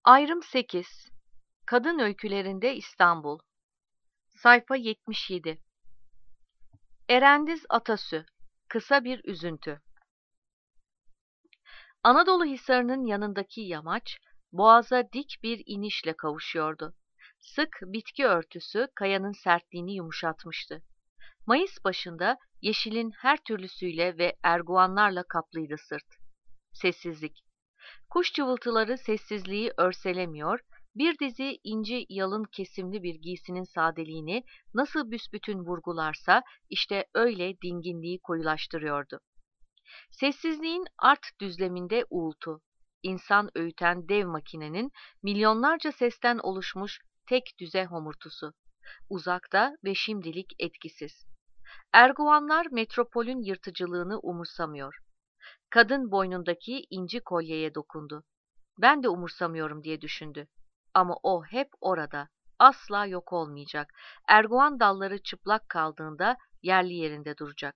Ayrım 8. Kadın Öykülerinde İstanbul. Sayfa 77. Erendiz Atasü. Kısa bir üzüntü. Anadolu Hisarı'nın yanındaki yamaç, boğaza dik bir inişle kavuşuyordu. Sık bitki örtüsü kayanın sertliğini yumuşatmıştı. Mayıs başında yeşilin her türlüsüyle ve erguvanlarla kaplıydı sırt. Sessizlik. Kuş cıvıltıları sessizliği örselemiyor, bir dizi inci yalın kesimli bir giysinin sadeliğini nasıl büsbütün vurgularsa işte öyle dinginliği koyulaştırıyordu. Sessizliğin art düzleminde uğultu, insan öğüten dev makinenin milyonlarca sesten oluşmuş tek düze homurtusu, uzakta ve şimdilik etkisiz. Erguvanlar metropolün yırtıcılığını umursamıyor. Kadın boynundaki inci kolyeye dokundu. Ben de umursamıyorum diye düşündü. Ama o hep orada, asla yok olmayacak. Erguvan dalları çıplak kaldığında yerli yerinde duracak.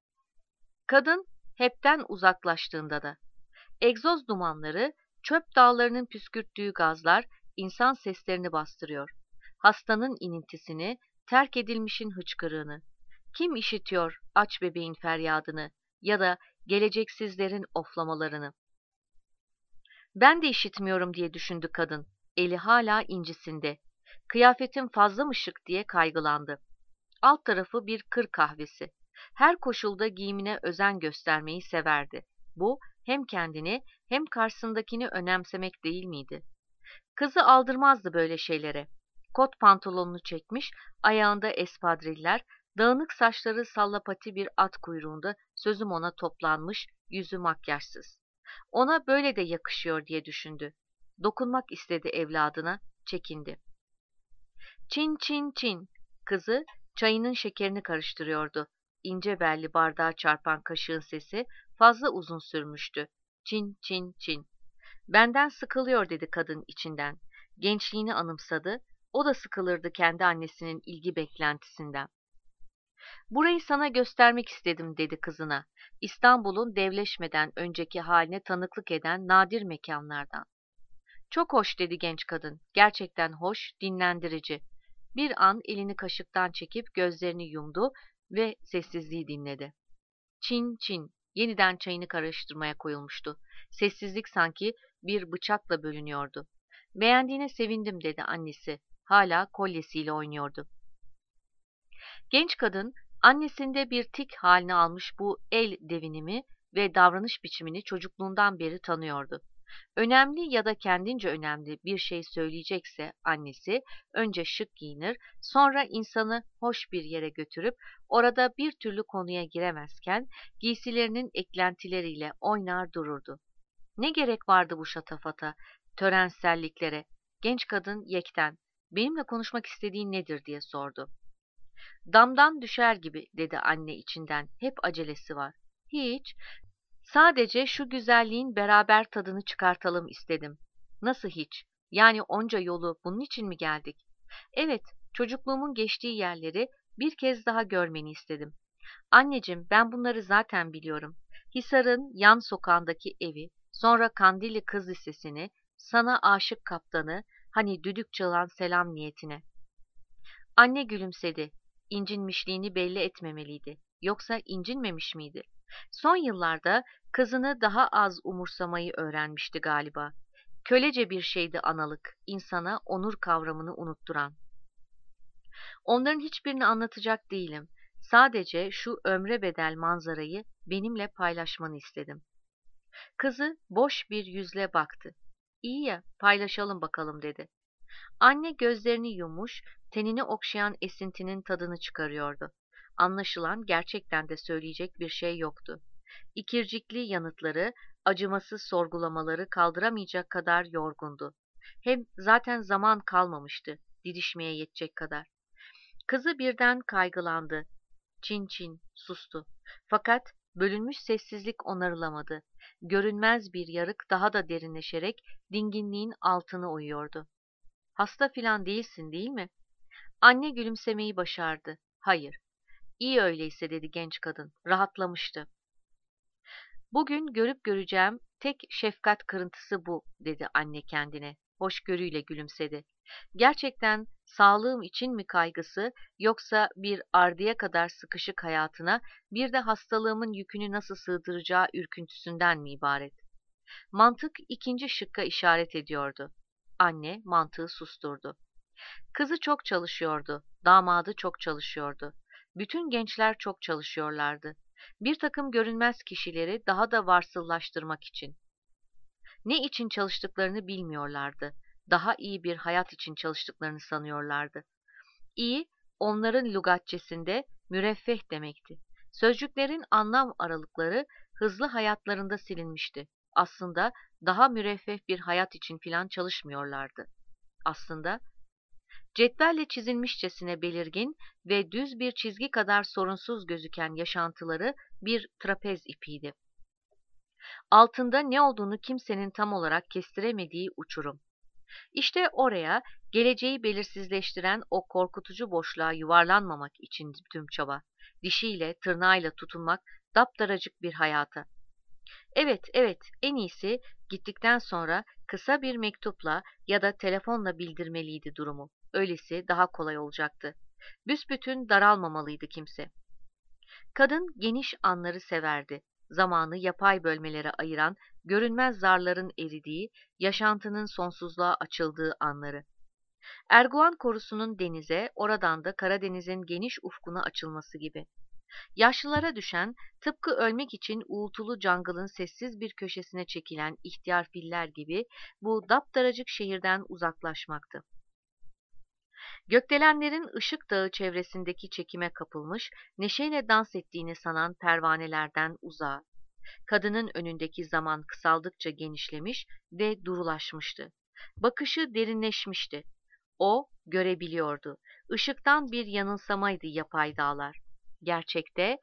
Kadın hepten uzaklaştığında da. Egzoz dumanları, çöp dağlarının püskürttüğü gazlar insan seslerini bastırıyor. Hastanın inintisini, terk edilmişin hıçkırığını. Kim işitiyor aç bebeğin feryadını ya da geleceksizlerin oflamalarını? Ben de işitmiyorum diye düşündü kadın. Eli hala incisinde. Kıyafetim fazla mı şık diye kaygılandı. Alt tarafı bir kır kahvesi. Her koşulda giyimine özen göstermeyi severdi. Bu hem kendini hem karşısındakini önemsemek değil miydi? Kızı aldırmazdı böyle şeylere. Kot pantolonunu çekmiş, ayağında espadriller, dağınık saçları sallapati bir at kuyruğunda sözüm ona toplanmış, yüzü makyajsız. Ona böyle de yakışıyor diye düşündü. Dokunmak istedi evladına, çekindi. Çin çin çin. Kızı çayının şekerini karıştırıyordu. İnce belli bardağa çarpan kaşığın sesi fazla uzun sürmüştü. Çin çin çin. Benden sıkılıyor dedi kadın içinden. Gençliğini anımsadı. O da sıkılırdı kendi annesinin ilgi beklentisinden. Burayı sana göstermek istedim dedi kızına. İstanbul'un devleşmeden önceki haline tanıklık eden nadir mekanlardan. Çok hoş dedi genç kadın. Gerçekten hoş, dinlendirici. Bir an elini kaşıktan çekip gözlerini yumdu ve sessizliği dinledi. Çin çin yeniden çayını karıştırmaya koyulmuştu. Sessizlik sanki bir bıçakla bölünüyordu. Beğendiğine sevindim dedi annesi. Hala kolyesiyle oynuyordu. Genç kadın annesinde bir tik haline almış bu el devinimi ve davranış biçimini çocukluğundan beri tanıyordu. Önemli ya da kendince önemli bir şey söyleyecekse annesi önce şık giyinir, sonra insanı hoş bir yere götürüp orada bir türlü konuya giremezken giysilerinin eklentileriyle oynar dururdu. Ne gerek vardı bu şatafata, törenselliklere? Genç kadın yekten, benimle konuşmak istediğin nedir diye sordu. Damdan düşer gibi dedi anne içinden, hep acelesi var. Hiç, sadece şu güzelliğin beraber tadını çıkartalım istedim. Nasıl hiç? Yani onca yolu bunun için mi geldik? Evet, çocukluğumun geçtiği yerleri bir kez daha görmeni istedim. Anneciğim, ben bunları zaten biliyorum. Hisar'ın yan sokağındaki evi, sonra Kandilli Kız Lisesi'ni, sana aşık kaptanı, hani düdük çalan selam niyetine. Anne gülümsedi. İncinmişliğini belli etmemeliydi. Yoksa incinmemiş miydi? Son yıllarda kızını daha az umursamayı öğrenmişti galiba. Kölece bir şeydi analık, insana onur kavramını unutturan. Onların hiçbirini anlatacak değilim. Sadece şu ömre bedel manzarayı benimle paylaşmanı istedim. Kızı boş bir yüzle baktı. İyi ya, paylaşalım bakalım dedi. Anne gözlerini yummuş, tenini okşayan esintinin tadını çıkarıyordu. Anlaşılan gerçekten de söyleyecek bir şey yoktu. İkircikli yanıtları, acımasız sorgulamaları kaldıramayacak kadar yorgundu. Hem zaten zaman kalmamıştı, didişmeye yetecek kadar. Kızı birden kaygılandı. Çin çin sustu. Fakat bölünmüş sessizlik onarılamadı. Görünmez bir yarık daha da derinleşerek dinginliğin altını oyuyordu. Hasta filan değilsin, değil mi? Anne gülümsemeyi başardı. Hayır. İyi öyleyse dedi genç kadın. Rahatlamıştı. Bugün görüp göreceğim tek şefkat kırıntısı bu, dedi anne kendine. Hoşgörüyle gülümsedi. Gerçekten sağlığım için mi kaygısı, yoksa bir ardıya kadar sıkışık hayatına bir de hastalığımın yükünü nasıl sığdıracağı ürküntüsünden mi ibaret? Mantık ikinci şıkka işaret ediyordu. Anne mantığı susturdu. Kızı çok çalışıyordu, damadı çok çalışıyordu. Bütün gençler çok çalışıyorlardı. Bir takım görünmez kişileri daha da varsıllaştırmak için. Ne için çalıştıklarını bilmiyorlardı. Daha iyi bir hayat için çalıştıklarını sanıyorlardı. İyi, onların lügatçesinde müreffeh demekti. Sözcüklerin anlam aralıkları hızlı hayatlarında silinmişti. Aslında daha müreffeh bir hayat için filan çalışmıyorlardı. Aslında cetvelle çizilmişçesine belirgin ve düz bir çizgi kadar sorunsuz gözüken yaşantıları bir trapez ipiydi. Altında ne olduğunu kimsenin tam olarak kestiremediği uçurum. İşte oraya, geleceği belirsizleştiren o korkutucu boşluğa yuvarlanmamak için tüm çaba, dişiyle, tırnağıyla tutunmak daptaracık bir hayata. Evet, evet, en iyisi gittikten sonra kısa bir mektupla ya da telefonla bildirmeliydi durumu. Öylesi daha kolay olacaktı. Büsbütün daralmamalıydı kimse. Kadın geniş anları severdi. Zamanı yapay bölmelere ayıran, görünmez zarların eridiği, yaşantının sonsuzluğa açıldığı anları. Erguvan korusunun denize, oradan da Karadeniz'in geniş ufkuna açılması gibi. Yaşlılara düşen, tıpkı ölmek için uğultulu jungle'ın sessiz bir köşesine çekilen ihtiyar filler gibi bu daptaracık şehirden uzaklaşmaktı. Gökdelenlerin ışık dağı çevresindeki çekime kapılmış, neşeyle dans ettiğini sanan pervanelerden uzağa. Kadının önündeki zaman kısaldıkça genişlemiş ve durulaşmıştı. Bakışı derinleşmişti. O görebiliyordu. Işıktan bir yanılsamaydı yapay dağlar. Gerçekte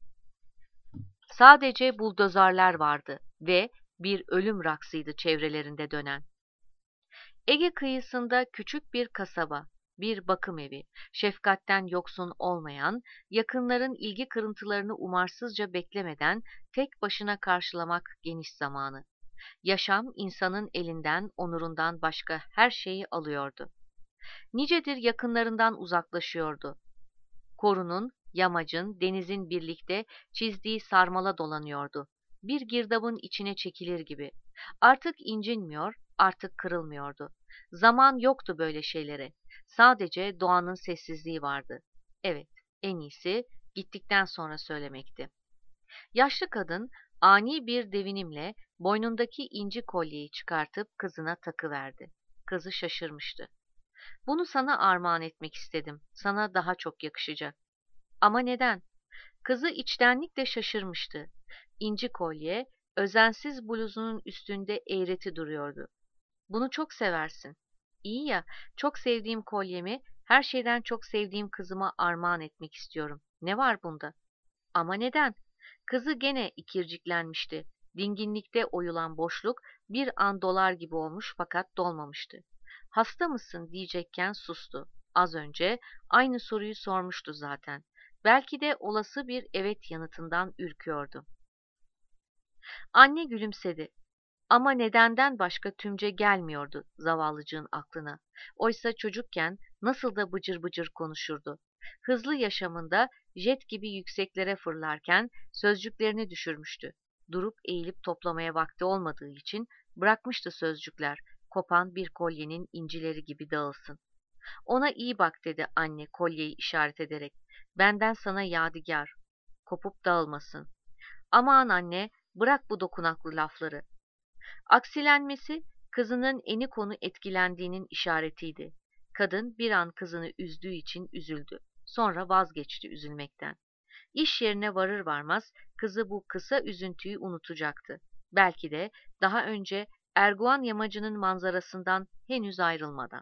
sadece buldozarlar vardı ve bir ölüm raksıydı çevrelerinde dönen. Ege kıyısında küçük bir kasaba, bir bakım evi, şefkatten yoksun olmayan, yakınların ilgi kırıntılarını umarsızca beklemeden tek başına karşılamak geniş zamanı. Yaşam insanın elinden, onurundan başka her şeyi alıyordu. Nicedir yakınlarından uzaklaşıyordu. Korunun, yamacın, denizin birlikte çizdiği sarmala dolanıyordu. Bir girdabın içine çekilir gibi. Artık incinmiyor, artık kırılmıyordu. Zaman yoktu böyle şeylere. Sadece doğanın sessizliği vardı. Evet, en iyisi gittikten sonra söylemekti. Yaşlı kadın ani bir devinimle boynundaki inci kolyeyi çıkartıp kızına takıverdi. Kızı şaşırmıştı. Bunu sana armağan etmek istedim. Sana daha çok yakışacak. Ama neden? Kızı içtenlikle şaşırmıştı. İnci kolye, özensiz bluzunun üstünde eğreti duruyordu. Bunu çok seversin. İyi ya, çok sevdiğim kolyemi, her şeyden çok sevdiğim kızıma armağan etmek istiyorum. Ne var bunda? Ama neden? Kızı gene ikirciklenmişti. Dinginlikte oyulan boşluk bir an dolar gibi olmuş fakat dolmamıştı. Hasta mısın diyecekken sustu. Az önce aynı soruyu sormuştu zaten. Belki de olası bir evet yanıtından ürküyordu. Anne gülümsedi. Ama nedenden başka tümce gelmiyordu zavallıcığın aklına. Oysa çocukken nasıl da bıcır bıcır konuşurdu. Hızlı yaşamında jet gibi yükseklere fırlarken sözcüklerini düşürmüştü. Durup eğilip toplamaya vakti olmadığı için bırakmıştı sözcükler, kopan bir kolyenin incileri gibi dağılsın. Ona iyi bak dedi anne kolyeyi işaret ederek. Benden sana yadigar. Kopup dağılmasın. Aman anne, bırak bu dokunaklı lafları. Aksilenmesi kızının eni konu etkilendiğinin işaretiydi. Kadın bir an kızını üzdüğü için üzüldü. Sonra vazgeçti üzülmekten. İş yerine varır varmaz kızı bu kısa üzüntüyü unutacaktı. Belki de daha önce Erguvan yamacının manzarasından henüz ayrılmadan.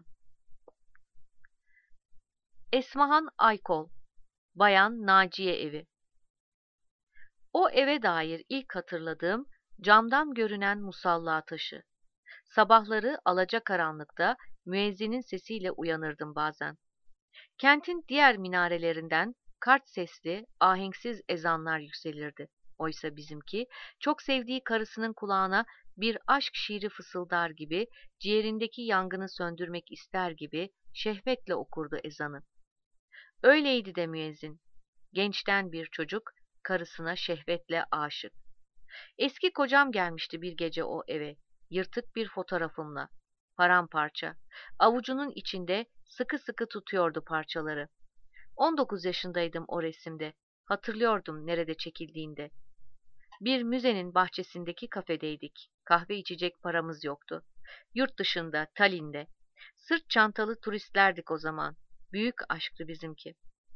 Esmahan Aykol, Bayan Naciye Evi. O eve dair ilk hatırladığım camdan görünen musalla taşı. Sabahları alacakaranlıkta müezzinin sesiyle uyanırdım bazen. Kentin diğer minarelerinden kart sesli, ahenksiz ezanlar yükselirdi. Oysa bizimki, çok sevdiği karısının kulağına bir aşk şiiri fısıldar gibi, ciğerindeki yangını söndürmek ister gibi şehvetle okurdu ezanı. Öyleydi de müezzin. Gençten bir çocuk, karısına şehvetle aşık. Eski kocam gelmişti bir gece o eve, yırtık bir fotoğrafımla. Paramparça, avucunun içinde sıkı sıkı tutuyordu parçaları. 19 yaşındaydım o resimde. Hatırlıyordum nerede çekildiğinde. Bir müzenin bahçesindeki kafedeydik. Kahve içecek paramız yoktu. Yurt dışında, Tallinn'de. Sırt çantalı turistlerdik o zaman. Büyük aşktı bizimki.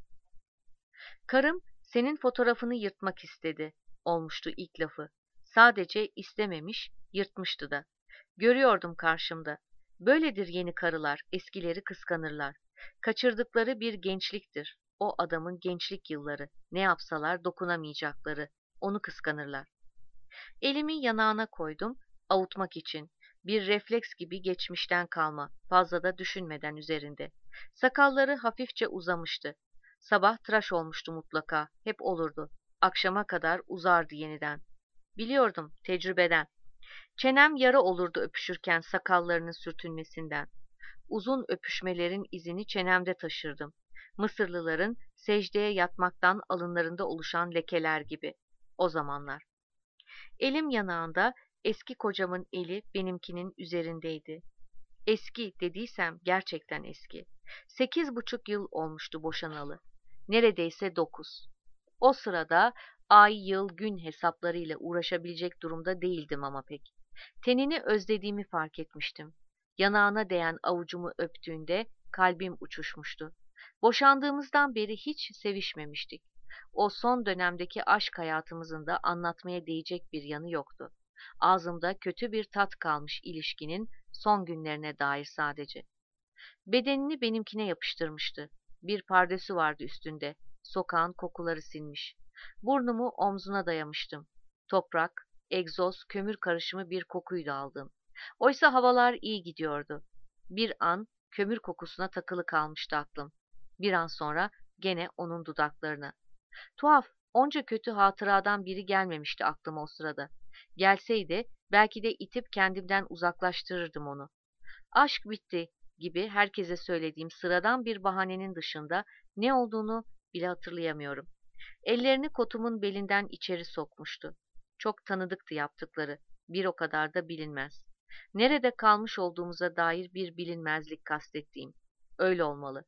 Karım senin fotoğrafını yırtmak istedi, olmuştu ilk lafı. Sadece istememiş, yırtmıştı da. Görüyordum karşımda. Böyledir yeni karılar, eskileri kıskanırlar. Kaçırdıkları bir gençliktir. O adamın gençlik yılları. Ne yapsalar dokunamayacakları. Onu kıskanırlar. Elimi yanağına koydum, avutmak için. Bir refleks gibi geçmişten kalma, fazla da düşünmeden üzerinde. Sakalları hafifçe uzamıştı. Sabah tıraş olmuştu mutlaka, hep olurdu. Akşama kadar uzardı yeniden. Biliyordum, tecrübeden. Çenem yara olurdu öpüşürken sakallarının sürtünmesinden. Uzun öpüşmelerin izini çenemde taşırdım. Mısırlıların secdeye yatmaktan alınlarında oluşan lekeler gibi. O zamanlar. Elim yanağında, eski kocamın eli benimkinin üzerindeydi. Eski dediysem gerçekten eski. 8,5 yıl olmuştu boşanalı. Neredeyse 9. O sırada ay, yıl, gün hesaplarıyla uğraşabilecek durumda değildim ama pek. Tenini özlediğimi fark etmiştim. Yanağına değen avucumu öptüğünde kalbim uçuşmuştu. Boşandığımızdan beri hiç sevişmemiştik. O son dönemdeki aşk hayatımızın da anlatmaya değecek bir yanı yoktu. Ağzımda kötü bir tat kalmış ilişkinin son günlerine dair sadece. Bedenini benimkine yapıştırmıştı. Bir pardesü vardı üstünde. Sokağın kokuları sinmiş. Burnumu omzuna dayamıştım. Toprak, egzoz, kömür karışımı bir kokuydu aldığım. Oysa havalar iyi gidiyordu. Bir an kömür kokusuna takılı kalmıştı aklım. Bir an sonra gene onun dudaklarına. Tuhaf, onca kötü hatıradan biri gelmemişti aklıma o sırada. Gelseydi belki de itip kendimden uzaklaştırırdım onu. Aşk bitti gibi herkese söylediğim sıradan bir bahanenin dışında ne olduğunu bile hatırlayamıyorum. Ellerini kotumun belinden içeri sokmuştu. Çok tanıdıktı yaptıkları, bir o kadar da bilinmez. Nerede kalmış olduğumuza dair bir bilinmezlik kastettiğim. Öyle olmalı.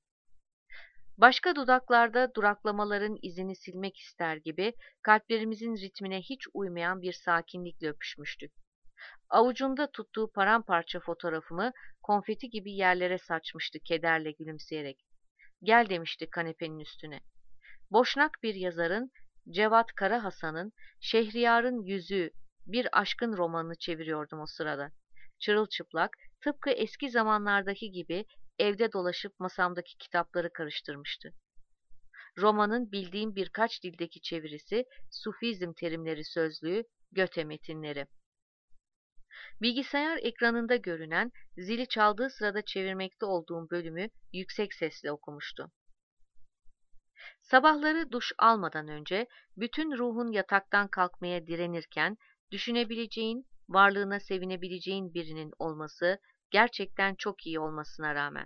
Başka dudaklarda duraklamaların izini silmek ister gibi kalplerimizin ritmine hiç uymayan bir sakinlikle öpüşmüştük. Avucunda tuttuğu paramparça fotoğrafımı konfeti gibi yerlere saçmıştı kederle gülümseyerek. Gel demişti kanepenin üstüne. Boşnak bir yazarın, Cevat Karahasan'ın Şehriyar'ın Yüzüğü bir aşkın romanını çeviriyordum o sırada. Çırılçıplak, tıpkı eski zamanlardaki gibi evde dolaşıp masamdaki kitapları karıştırmıştı. Romanın bildiğim birkaç dildeki çevirisi, Sufizm terimleri sözlüğü, Göte metinleri. Bilgisayar ekranında görünen, zili çaldığı sırada çevirmekte olduğum bölümü yüksek sesle okumuştu. Sabahları duş almadan önce bütün ruhun yataktan kalkmaya direnirken düşünebileceğin, varlığına sevinebileceğin birinin olması gerçekten çok iyi olmasına rağmen.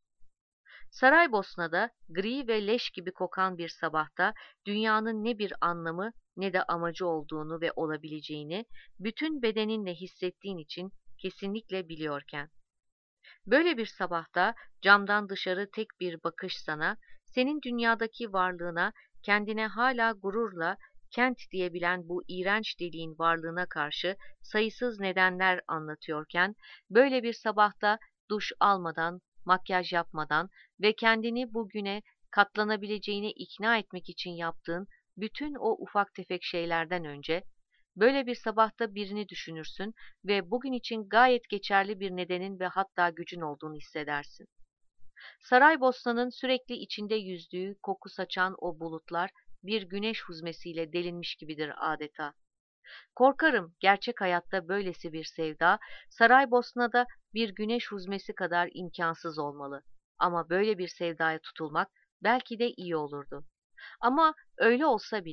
Saraybosna'da gri ve leş gibi kokan bir sabahta dünyanın ne bir anlamı ne de amacı olduğunu ve olabileceğini bütün bedeninle hissettiğin için kesinlikle biliyorken. Böyle bir sabahta camdan dışarı tek bir bakış sana, senin dünyadaki varlığına, kendine hala gururla kent diyebilen bu iğrenç deliğin varlığına karşı sayısız nedenler anlatıyorken, böyle bir sabahta duş almadan, makyaj yapmadan ve kendini bugüne katlanabileceğine ikna etmek için yaptığın bütün o ufak tefek şeylerden önce, böyle bir sabahta birini düşünürsün ve bugün için gayet geçerli bir nedenin ve hatta gücün olduğunu hissedersin. Saraybosna'nın sürekli içinde yüzdüğü, koku saçan o bulutlar bir güneş huzmesiyle delinmiş gibidir adeta. Korkarım gerçek hayatta böylesi bir sevda, Saraybosna'da bir güneş huzmesi kadar imkansız olmalı. Ama böyle bir sevdaya tutulmak belki de iyi olurdu. Ama öyle olsa bile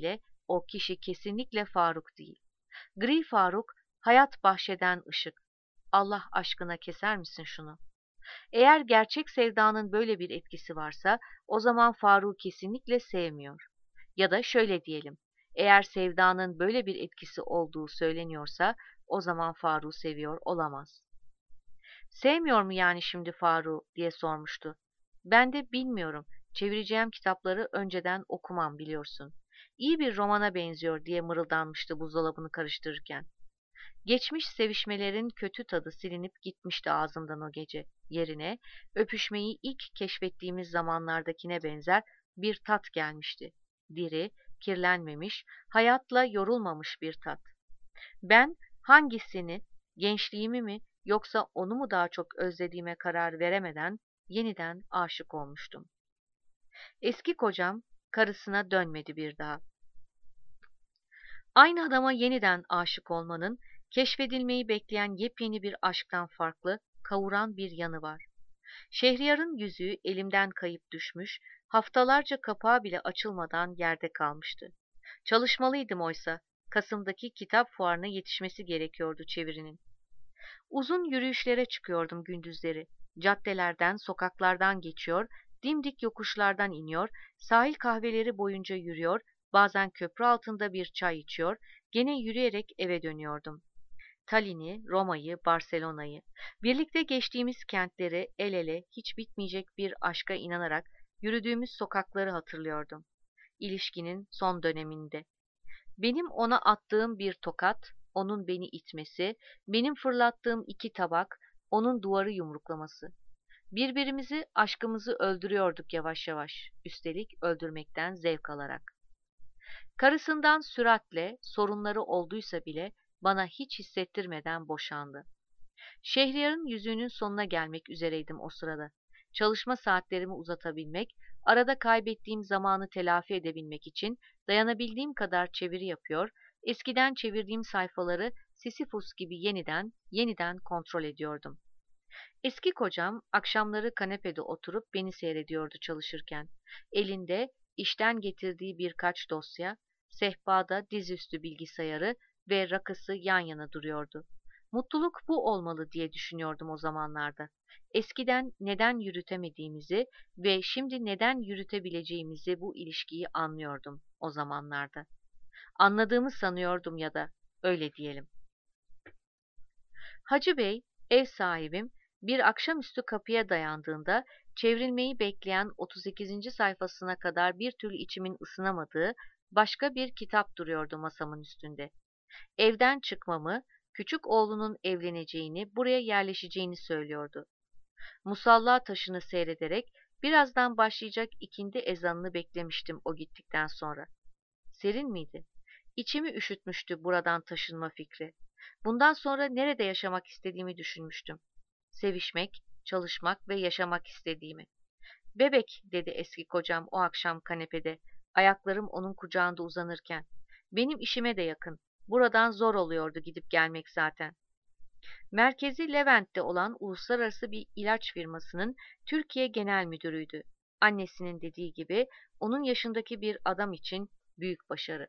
o kişi kesinlikle Faruk değil. Gri Faruk, hayat bahşeden ışık. Allah aşkına keser misin şunu? Eğer gerçek sevdanın böyle bir etkisi varsa, o zaman Faruk'u kesinlikle sevmiyor. Ya da şöyle diyelim, eğer sevdanın böyle bir etkisi olduğu söyleniyorsa, o zaman Faruk'u seviyor olamaz. Sevmiyor mu yani şimdi Faruk'u diye sormuştu. Ben de bilmiyorum, çevireceğim kitapları önceden okumam biliyorsun. İyi bir romana benziyor diye mırıldanmıştı buzdolabını karıştırırken. Geçmiş sevişmelerin kötü tadı silinip gitmişti ağzımdan o gece. Yerine öpüşmeyi ilk keşfettiğimiz zamanlardakine benzer bir tat gelmişti. Diri, kirlenmemiş, hayatla yorulmamış bir tat. Ben hangisini, gençliğimi mi yoksa onu mu daha çok özlediğime karar veremeden yeniden aşık olmuştum. Eski kocam karısına dönmedi bir daha. Aynı adama yeniden aşık olmanın, keşfedilmeyi bekleyen yepyeni bir aşktan farklı, kavuran bir yanı var. Şehriyar'ın yüzüğü elimden kayıp düşmüş, haftalarca kapağı bile açılmadan yerde kalmıştı. Çalışmalıydım oysa, Kasım'daki kitap fuarına yetişmesi gerekiyordu çevirinin. Uzun yürüyüşlere çıkıyordum gündüzleri. Caddelerden, sokaklardan geçiyor, dimdik yokuşlardan iniyor, sahil kahveleri boyunca yürüyor, bazen köprü altında bir çay içiyor, gene yürüyerek eve dönüyordum. Tallinn'i, Roma'yı, Barcelona'yı, birlikte geçtiğimiz kentleri el ele hiç bitmeyecek bir aşka inanarak yürüdüğümüz sokakları hatırlıyordum. İlişkinin son döneminde. Benim ona attığım bir tokat, onun beni itmesi, benim fırlattığım iki tabak, onun duvarı yumruklaması. Birbirimizi, aşkımızı öldürüyorduk yavaş yavaş, üstelik öldürmekten zevk alarak. Karısından süratle, sorunları olduysa bile bana hiç hissettirmeden boşandı. Şehriyar'ın yüzüğünün sonuna gelmek üzereydim o sırada. Çalışma saatlerimi uzatabilmek, arada kaybettiğim zamanı telafi edebilmek için dayanabildiğim kadar çeviri yapıyor, eskiden çevirdiğim sayfaları Sisyphus gibi yeniden kontrol ediyordum. Eski kocam akşamları kanepede oturup beni seyrediyordu çalışırken. Elinde işten getirdiği birkaç dosya, sehpada dizüstü bilgisayarı ve rakısı yan yana duruyordu. Mutluluk bu olmalı diye düşünüyordum o zamanlarda. Eskiden neden yürütemediğimizi ve şimdi neden yürütebileceğimizi bu ilişkiyi anlıyordum o zamanlarda. Anladığımı sanıyordum ya da öyle diyelim. Hacı Bey, ev sahibim, bir akşamüstü kapıya dayandığında çevrilmeyi bekleyen 38. sayfasına kadar bir türlü içimin ısınamadığı başka bir kitap duruyordu masamın üstünde. Evden çıkmamı, küçük oğlunun evleneceğini, buraya yerleşeceğini söylüyordu. Musalla taşını seyrederek birazdan başlayacak ikindi ezanını beklemiştim o gittikten sonra. Serin miydi? İçimi üşütmüştü buradan taşınma fikri. Bundan sonra nerede yaşamak istediğimi düşünmüştüm. Sevişmek, çalışmak ve yaşamak istediğimi. Bebek, dedi eski kocam o akşam kanepede, ayaklarım onun kucağında uzanırken. Benim işime de yakın. Buradan zor oluyordu gidip gelmek zaten. Merkezi Levent'te olan uluslararası bir ilaç firmasının Türkiye Genel Müdürüydü. Annesinin dediği gibi onun yaşındaki bir adam için büyük başarı.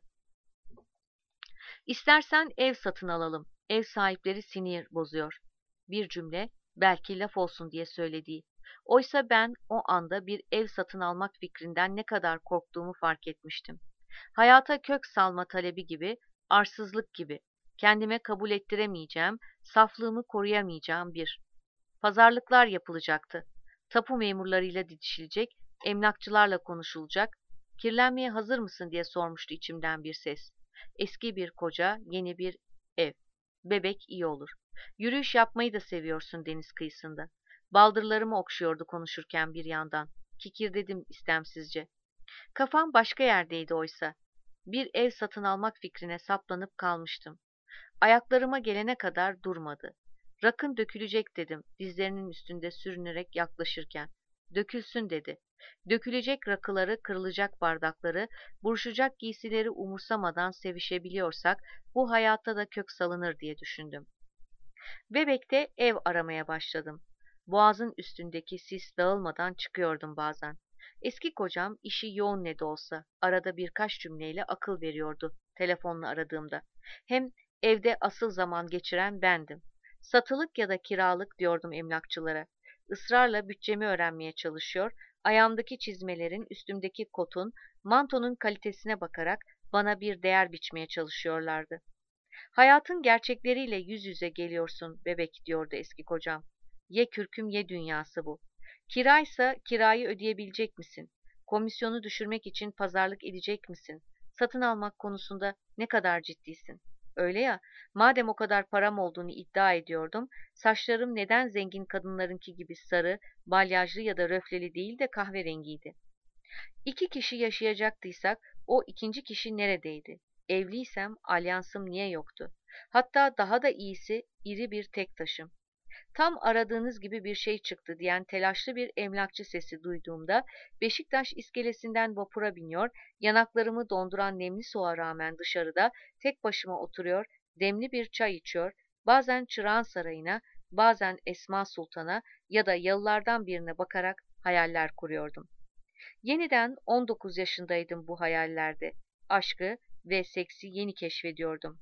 İstersen ev satın alalım. Ev sahipleri sinir bozuyor. Bir cümle, belki laf olsun diye söylediği. Oysa ben o anda bir ev satın almak fikrinden ne kadar korktuğumu fark etmiştim. Hayata kök salma talebi gibi, arsızlık gibi, kendime kabul ettiremeyeceğim, saflığımı koruyamayacağım bir. Pazarlıklar yapılacaktı. Tapu memurlarıyla didişilecek, emlakçılarla konuşulacak. Kirlenmeye hazır mısın diye sormuştu içimden bir ses. Eski bir koca, yeni bir ev. Bebek iyi olur. Yürüyüş yapmayı da seviyorsun deniz kıyısında. Baldırlarımı okşuyordu konuşurken bir yandan. Kikirdedim istemsizce. Kafam başka yerdeydi oysa. Bir ev satın almak fikrine saplanıp kalmıştım. Ayaklarıma gelene kadar durmadı. Rakın dökülecek dedim dizlerinin üstünde sürünerek yaklaşırken. Dökülsün dedi. Dökülecek rakıları, kırılacak bardakları, buruşacak giysileri umursamadan sevişebiliyorsak bu hayatta da kök salınır diye düşündüm. Bebek'te ev aramaya başladım. Boğazın üstündeki sis dağılmadan çıkıyordum bazen. Eski kocam işi yoğun ne de olsa arada birkaç cümleyle akıl veriyordu telefonla aradığımda. Hem evde asıl zaman geçiren bendim. Satılık ya da kiralık diyordum emlakçılara. Israrla bütçemi öğrenmeye çalışıyor, ayağımdaki çizmelerin, üstümdeki kotun, mantonun kalitesine bakarak bana bir değer biçmeye çalışıyorlardı. Hayatın gerçekleriyle yüz yüze geliyorsun bebek diyordu eski kocam. Ye kürküm ye dünyası bu. Kiraysa kirayı ödeyebilecek misin? Komisyonu düşürmek için pazarlık edecek misin? Satın almak konusunda ne kadar ciddisin? Öyle ya, madem o kadar param olduğunu iddia ediyordum, saçlarım neden zengin kadınlarınki gibi sarı, balyajlı ya da röfleli değil de kahverengiydi? İki kişi yaşayacaktıysak o ikinci kişi neredeydi? Evliysem alyansım niye yoktu? Hatta daha da iyisi iri bir tek taşım. Tam aradığınız gibi bir şey çıktı diyen telaşlı bir emlakçı sesi duyduğumda Beşiktaş iskelesinden vapura biniyor, yanaklarımı donduran nemli soğuğa rağmen dışarıda tek başıma oturuyor, demli bir çay içiyor, bazen Çırağan Sarayı'na, bazen Esma Sultan'a ya da yalılardan birine bakarak hayaller kuruyordum. Yeniden 19 yaşındaydım bu hayallerde. Aşkı ve seksi yeni keşfediyordum.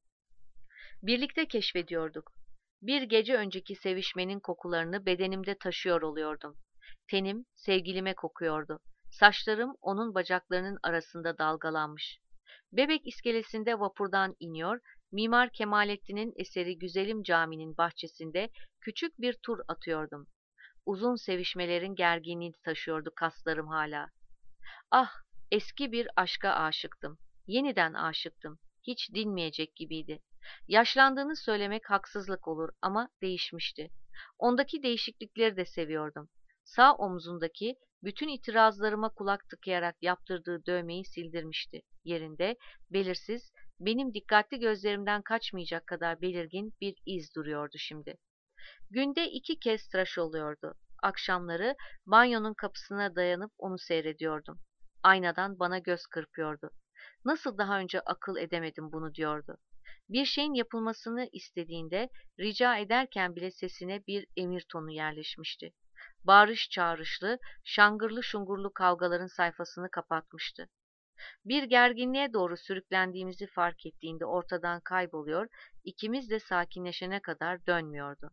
Birlikte keşfediyorduk. Bir gece önceki sevişmenin kokularını bedenimde taşıyor oluyordum. Tenim sevgilime kokuyordu. Saçlarım onun bacaklarının arasında dalgalanmış. Bebek iskelesinde vapurdan iniyor, Mimar Kemalettin'in eseri Güzelim Cami'nin bahçesinde küçük bir tur atıyordum. Uzun sevişmelerin gerginliğini taşıyordu kaslarım hala. Ah, eski bir aşka aşıktım. Yeniden aşıktım. Hiç dinmeyecek gibiydi. Yaşlandığını söylemek haksızlık olur ama değişmişti. Ondaki değişiklikleri de seviyordum. Sağ omzundaki bütün itirazlarıma kulak tıkayarak yaptırdığı dövmeyi sildirmişti. Yerinde, belirsiz, benim dikkatli gözlerimden kaçmayacak kadar belirgin bir iz duruyordu şimdi. Günde 2 kez tıraş oluyordu. Akşamları banyonun kapısına dayanıp onu seyrediyordum. Aynadan bana göz kırpıyordu. Nasıl daha önce akıl edemedim bunu diyordu. Bir şeyin yapılmasını istediğinde rica ederken bile sesine bir emir tonu yerleşmişti. Bağırış çağrışlı, şangırlı şungurlu kavgaların sayfasını kapatmıştı. Bir gerginliğe doğru sürüklendiğimizi fark ettiğinde ortadan kayboluyor, ikimiz de sakinleşene kadar dönmüyordu.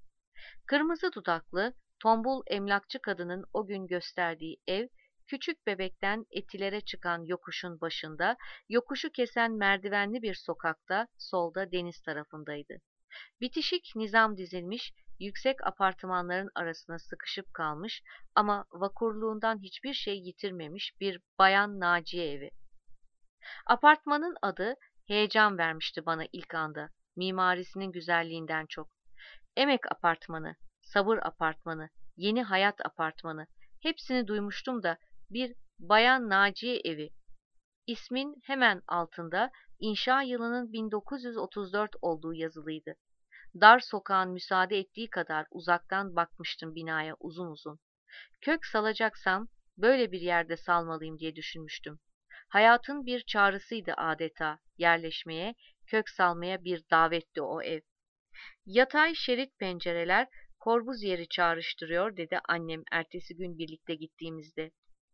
Kırmızı dudaklı, tombul emlakçı kadının o gün gösterdiği ev, küçük bebekten Etilere çıkan yokuşun başında, yokuşu kesen merdivenli bir sokakta, solda deniz tarafındaydı. Bitişik nizam dizilmiş, yüksek apartmanların arasına sıkışıp kalmış ama vakurluğundan hiçbir şey yitirmemiş bir Bayan Naciye evi. Apartmanın adı heyecan vermişti bana ilk anda, mimarisinin güzelliğinden çok. Emek Apartmanı, Sabır Apartmanı, Yeni Hayat Apartmanı, hepsini duymuştum da bir Bayan Naciye evi. İsmin hemen altında inşa yılının 1934 olduğu yazılıydı. Dar sokağın müsaade ettiği kadar uzaktan bakmıştım binaya uzun uzun. Kök salacaksam böyle bir yerde salmalıyım diye düşünmüştüm. Hayatın bir çağrısıydı adeta yerleşmeye, kök salmaya bir davetti o ev. Yatay şerit pencereler Corbusier'i çağrıştırıyor dedi annem ertesi gün birlikte gittiğimizde.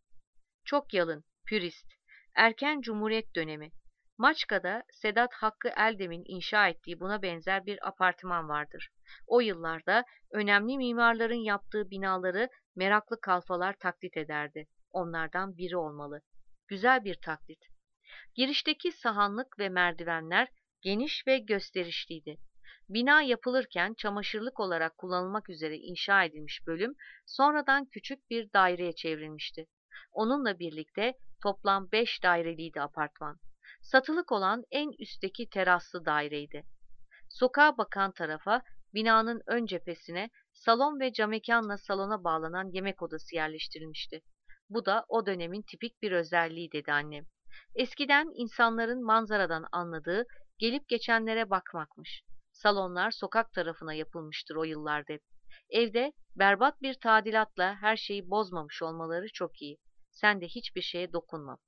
Çok yalın, pürist, erken Cumhuriyet dönemi. Maçka'da Sedat Hakkı Eldem'in inşa ettiği buna benzer bir apartman vardır. O yıllarda önemli mimarların yaptığı binaları meraklı kalfalar taklit ederdi. Onlardan biri olmalı. Güzel bir taklit. Girişteki sahanlık ve merdivenler geniş ve gösterişliydi. Bina yapılırken çamaşırlık olarak kullanılmak üzere inşa edilmiş bölüm sonradan küçük bir daireye çevrilmişti. Onunla birlikte toplam 5 daireliydi apartman. Satılık olan en üstteki teraslı daireydi. Sokağa bakan tarafa binanın ön cephesine salon ve camekanla salona bağlanan yemek odası yerleştirilmişti. Bu da o dönemin tipik bir özelliği dedi annem. Eskiden insanların manzaradan anladığı gelip geçenlere bakmakmış. Salonlar sokak tarafına yapılmıştır o yıllarda hep. Evde berbat bir tadilatla her şeyi bozmamış olmaları çok iyi. Sen de hiçbir şeye dokunma.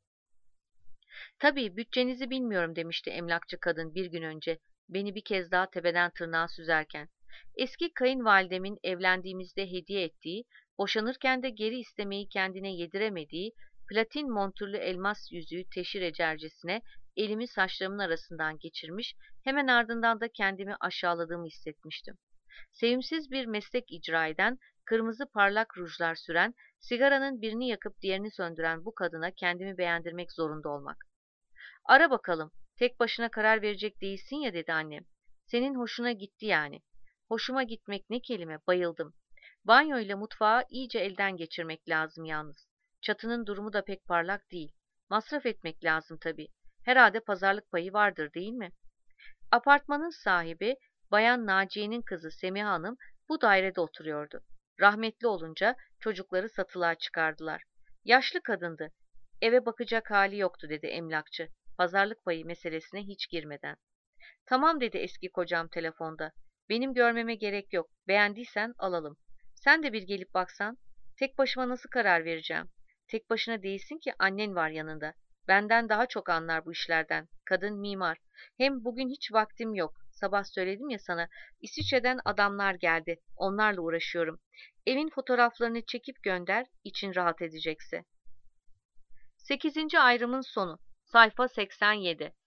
Tabii bütçenizi bilmiyorum demişti emlakçı kadın bir gün önce beni bir kez daha tepeden tırnağa süzerken. Eski kayınvalidemin evlendiğimizde hediye ettiği Boşanırken de geri istemeyi kendine yediremediği platin montürlü elmas yüzüğü teşhir edercesine elimi saçlarımın arasından geçirmiş, hemen ardından da kendimi aşağıladığımı hissetmiştim. Sevimsiz bir meslek icra eden, kırmızı parlak rujlar süren, sigaranın birini yakıp diğerini söndüren bu kadına kendimi beğendirmek zorunda olmak. Ara bakalım, tek başına karar verecek değilsin ya dedi annem. Senin hoşuna gitti yani. Hoşuma gitmek ne kelime, bayıldım. Banyo ile mutfağı iyice elden geçirmek lazım yalnız. Çatının durumu da pek parlak değil. Masraf etmek lazım tabii. Herhalde pazarlık payı vardır değil mi? Apartmanın sahibi, Bayan Naciye'nin kızı Semiha Hanım bu dairede oturuyordu. Rahmetli olunca çocukları satılığa çıkardılar. Yaşlı kadındı. Eve bakacak hali yoktu dedi emlakçı, pazarlık payı meselesine hiç girmeden. Tamam dedi eski kocam telefonda. Benim görmeme gerek yok. Beğendiysen alalım. Sen de bir gelip baksan. Tek başıma nasıl karar vereceğim? Tek başına değilsin ki, annen var yanında. Benden daha çok anlar bu işlerden. Kadın mimar. Hem bugün hiç vaktim yok. Sabah söyledim ya sana. İsviçre'den adamlar geldi. Onlarla uğraşıyorum. Evin fotoğraflarını çekip gönder, için rahat edecekse. 8. ayrımın sonu. Sayfa 87.